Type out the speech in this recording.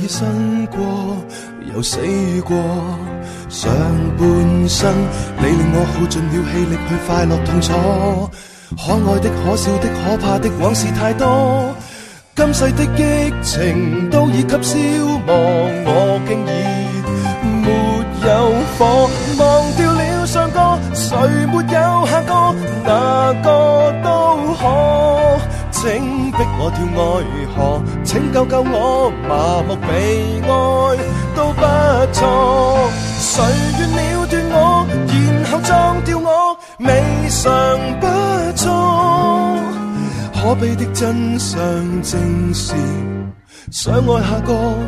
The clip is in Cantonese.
已生過又死過，上半生你令我耗盡了氣力去快樂痛楚，可愛的可笑的可怕的往事太多，今世的激情都已給消磨，我竟已沒有火，忘掉了上個，誰沒有下個，哪個都可，請逼我跳愛河，請救救我，麻木被愛都不錯，誰願了斷我，然後撞掉我，未嘗不錯，可悲的真相正是想愛下個